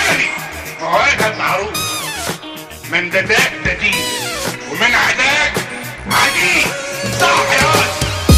عالي مواجهة معروف، من دداك دديد ومن عداك عديد. صح يا واد.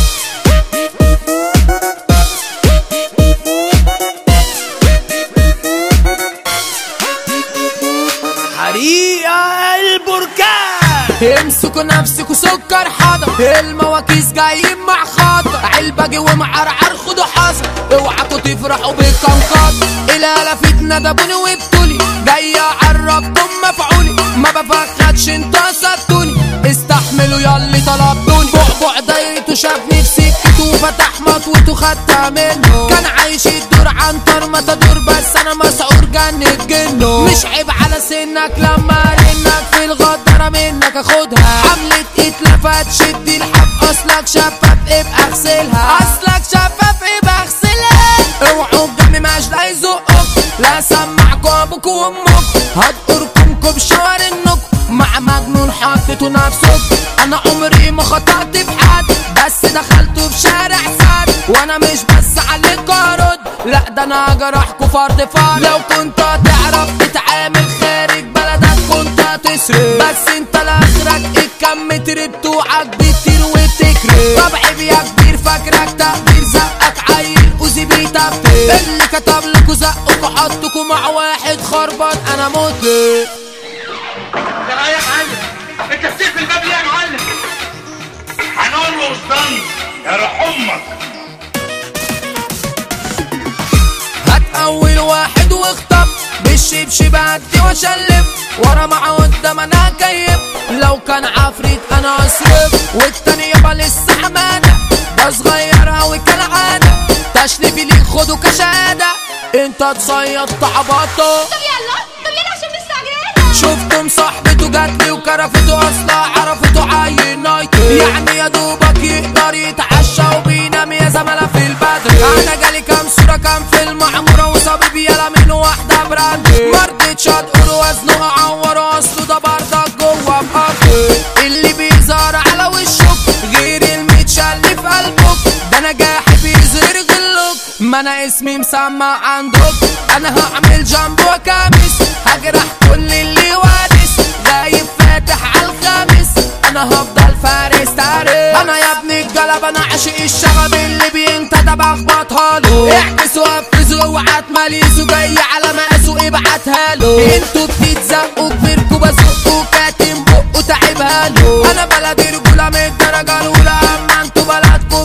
حريقة البركان، امسكوا نفسكوا سكر حضر، المواكيس جايين مع خاطر، علبة جوا معرعر خدوا حذر، اوعكوا تفرحوا بالكم خاطر، الهلا فتنة دبوني وبتولي، جاي اعربكم مفعولي، ما بفخدش انتوا سبتوني، استحملوا ياللي طلبتوني، بعبع دايرته شافني في سكته وفتح مطوته خدتها منه، كان عايش الدور عنتر ما تدور بس انا مسعور جنة جنه، مش عيب على سنك لما رنك في الغدارة منك اخدها، عملت اتلفت شد الحب اصلك شفاف ابقى اغسلها، اصلك شفاف ابقى اغسلها، اوعوا الجنب مش لا يزقك، لا سمعكوا ابوكوا وامك، هتقركمكوا بشوار النك، مع مجنون حطيتوا نفسك، انا عمري ما خطأت بحد، بس دخلتوا في شارع سد، وانا مش بس عليك ارد، لا ده انا جرحكوا فرد فرد، لو كنت هتعرف تتعامل خارج بلدك كنت هتسرق، بس انت لاخرك الكم متر بتوعك بتطير وتكرر، طب عيب يا كبير فاكرك تقدير، زقك عيل اوزي بيتبتر، اللي كتب لكوا زقكوا حطكوا مع واحد خربان انا موت. انت رايح يا معلم، انت بتقفل الباب ليه يا معلم؟ هنقول له اصدم يا روح امك. هات اول واحد واخطب بالشبشب عدي واشلف، ورا مع قدام انا كيف، لو كان عفريت انا اصرف، والتاني يابا لسه حماده، ده صغير اوي كالعاده، تشليفي ليك خدوا كشهاده، انت تصيد تعبطه. طب يلا عشان مستعجلين. شفتم صاحبته جاتلي وكرفته اصلا عرفته عين نايتي، يعني يا دوبك يقدر يتعشى وبينام يا زملاء في البدر، انا جالي كام صوره كام فيلم عموره وصابب يلا من واحده براندي، مرضتش اقول وزنه اعوره اصله ده بردك جوه بقرضي، اللي بيظهر على وشك غير المتشل في قلبك، ده نجاحي بيظهر غلك، ما انا اسمي مسمع عندك، انا هعمل جنبه وكامس، هجرح كل اللي وارث، غايب فاتح على الخامس، انا هفضل فارس تاريخ، انا يا ابن الجلب انا عاشق الشغب اللي بينتدى بخبطها له، احبس وقفزوا اوعى تماليسوا جاي على مقاسه ابعتها له، انتوا بتتزقوا كبركوا بزقوا كاتم بقوا تعبها له، انا بلدي رجوله من الدرجه الاولى، اما انتوا بلدكوا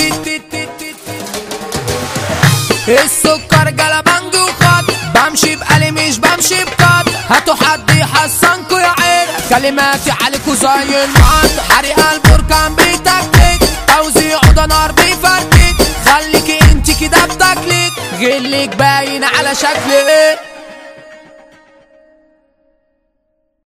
السكر جلبنج وخط، بمشي بقلي مش بمشي بقط، هاتوا حد يحصنكوا يا عين، كلماتي عليكوا زي المعط، حريق البركان بيتكتك، توزيعه ده نار بيفرتك، خليكي انت كده بتاكلك، غلك باين على شكلك.